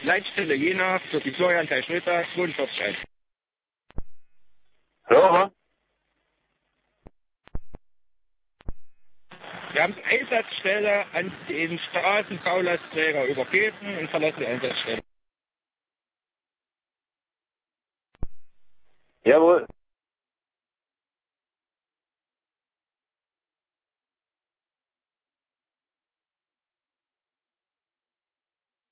Leitstelle Jena für die Florian Teil-Schnitter 42. Hallo? Wir haben die Einsatzstelle an den Straßenbaulastträger übergeben und verlassen die Einsatzstelle. Jawohl.